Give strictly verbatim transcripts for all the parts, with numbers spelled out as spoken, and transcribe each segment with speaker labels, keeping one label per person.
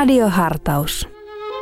Speaker 1: Radiohartaus.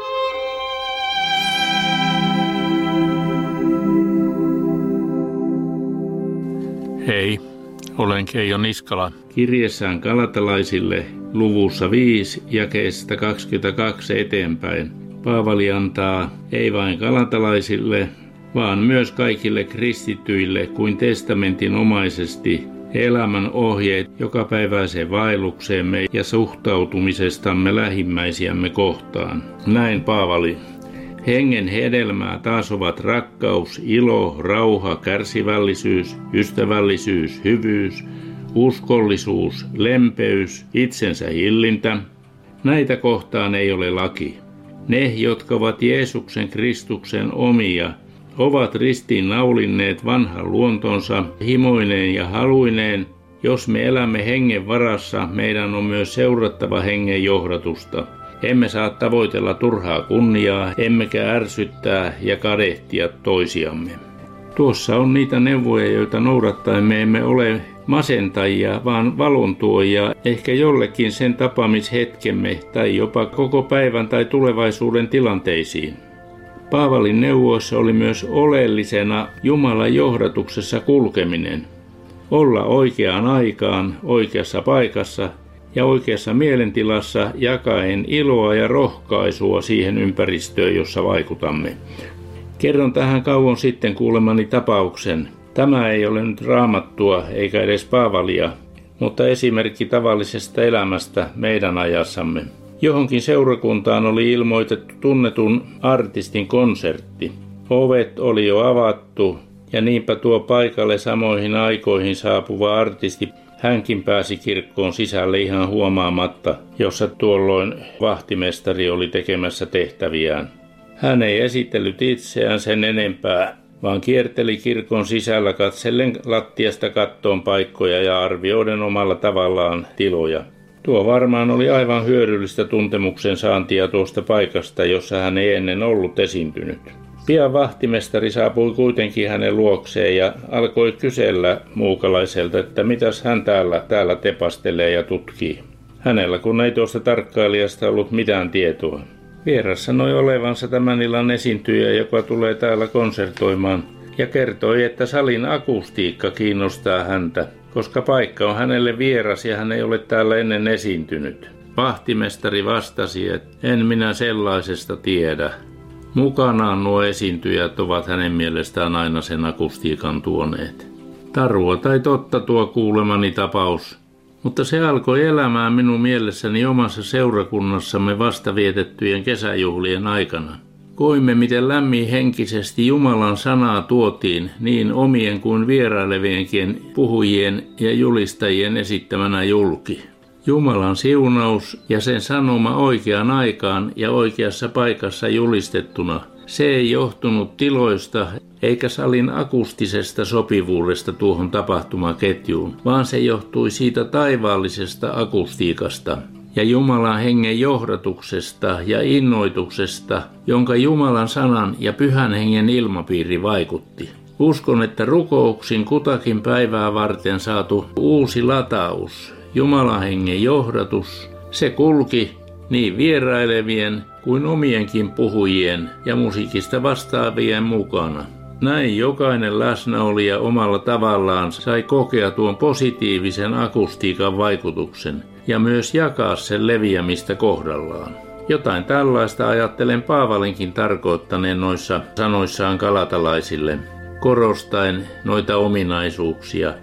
Speaker 2: Hei, olen Keijo Niskala.
Speaker 3: Kirjeessään galatalaisille luvussa viisi jakeesta kaksikymmentäkaksi eteenpäin Paavali antaa ei vain galatalaisille, vaan myös kaikille kristityille kuin testamentinomaisesti elämän ohjeet jokapäiväiseen vaellukseemme ja suhtautumisestamme lähimmäisiämme kohtaan. Näin Paavali. Hengen hedelmää taas ovat rakkaus, ilo, rauha, kärsivällisyys, ystävällisyys, hyvyys, uskollisuus, lempeys, itsensä hillintä. Näitä kohtaan ei ole laki. Ne, jotka ovat Jeesuksen Kristuksen omia, ovat ristiin naulinneet vanhan luontonsa himoineen ja haluineen. Jos me elämme hengen varassa, meidän on myös seurattava hengen johdatusta. Emme saa tavoitella turhaa kunniaa, emmekä ärsyttää ja kadehtia toisiamme. Tuossa on niitä neuvoja, joita noudattaen me emme ole masentajia, vaan valontuojia, ehkä jollekin sen tapaamishetkemme tai jopa koko päivän tai tulevaisuuden tilanteisiin. Paavalin neuvoissa oli myös oleellisena Jumalan johdatuksessa kulkeminen. Olla oikeaan aikaan, oikeassa paikassa ja oikeassa mielentilassa jakaen iloa ja rohkaisua siihen ympäristöön, jossa vaikutamme. Kerron tähän kauan sitten kuulemani tapauksen. Tämä ei ole nyt raamattua eikä edes Paavalia, mutta esimerkki tavallisesta elämästä meidän ajassamme. Johonkin seurakuntaan oli ilmoitettu tunnetun artistin konsertti. Ovet oli jo avattu ja niinpä tuo paikalle samoihin aikoihin saapuva artisti hänkin pääsi kirkkoon sisälle ihan huomaamatta, jossa tuolloin vahtimestari oli tekemässä tehtäviään. Hän ei esitellyt itseään sen enempää, vaan kierteli kirkon sisällä katsellen lattiasta kattoon paikkoja ja arvioiden omalla tavallaan tiloja. Tuo varmaan oli aivan hyödyllistä tuntemuksen saantia tuosta paikasta, jossa hän ei ennen ollut esiintynyt. Pian vahtimestari saapui kuitenkin hänen luokseen ja alkoi kysellä muukalaiselta, että mitäs hän täällä, täällä tepastelee ja tutkii. Hänellä kun ei tuosta tarkkailijasta ollut mitään tietoa. Vieras sanoi olevansa tämän illan esiintyjä, joka tulee täällä konsertoimaan, ja kertoi, että salin akustiikka kiinnostaa häntä, koska paikka on hänelle vieras ja hän ei ole täällä ennen esiintynyt. Vahtimestari vastasi, että en minä sellaisesta tiedä. Mukanaan nuo esiintyjät ovat hänen mielestään aina sen akustiikan tuoneet. Tarua tai totta tuo kuulemani tapaus, mutta se alkoi elämään minun mielessäni omassa seurakunnassamme vasta vietettyjen kesäjuhlien aikana. Koimme, miten lämmin henkisesti Jumalan sanaa tuotiin niin omien kuin vierailevienkin puhujien ja julistajien esittämänä julki. Jumalan siunaus ja sen sanoma oikeaan aikaan ja oikeassa paikassa julistettuna. Se ei johtunut tiloista eikä salin akustisesta sopivuudesta tuohon tapahtumaketjuun, vaan se johtui siitä taivaallisesta akustiikasta ja Jumalan hengen johdatuksesta ja innoituksesta, jonka Jumalan sanan ja pyhän hengen ilmapiiri vaikutti. Uskon, että rukouksin kutakin päivää varten saatu uusi lataus, Jumalan hengen johdatus, se kulki niin vierailevien kuin omienkin puhujien ja musiikista vastaavien mukana. Näin jokainen läsnäolija omalla tavallaan sai kokea tuon positiivisen akustiikan vaikutuksen ja myös jakaa sen leviämistä kohdallaan. Jotain tällaista ajattelen Paavalinkin tarkoittaneen noissa sanoissaan galatalaisille, korostaen noita ominaisuuksia: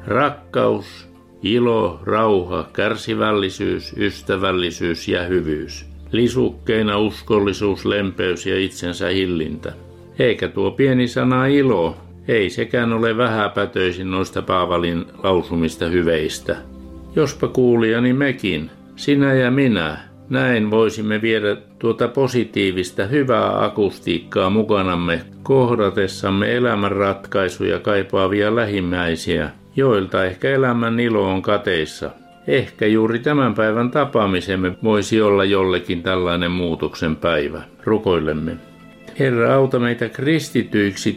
Speaker 3: rakkaus, ilo, rauha, kärsivällisyys, ystävällisyys ja hyvyys. Lisukkeina uskollisuus, lempeys ja itsensä hillintä. Eikä tuo pieni sana ilo, ei sekään ole vähäpätöisin noista Paavalin lausumista hyveistä. Jospa kuulijani mekin, sinä ja minä, näin voisimme viedä tuota positiivista hyvää akustiikkaa mukanamme kohdatessamme elämän ratkaisuja kaipaavia lähimmäisiä, joilta ehkä elämän ilo on kateissa. Ehkä juuri tämän päivän tapaamisemme voisi olla jollekin tällainen muutoksen päivä. Rukoilemme. Herra, auta meitä kristityiksi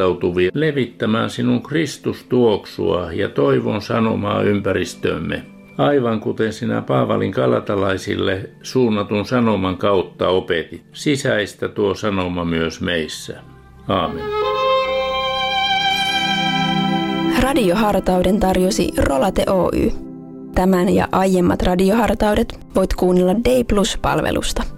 Speaker 3: tunnustautuvia levittämään sinun Kristustuoksua ja toivon sanomaa ympäristöömme. aivan kuten sinä Paavalin galatalaisille suunnatun sanoman kautta opetit. Sisäistä tuo sanoma myös meissä. Aamen.
Speaker 1: Radiohartauden tarjosi Rolate Oy. Tämän ja aiemmat radiohartaudet voit kuunnella Day Plus-palvelusta.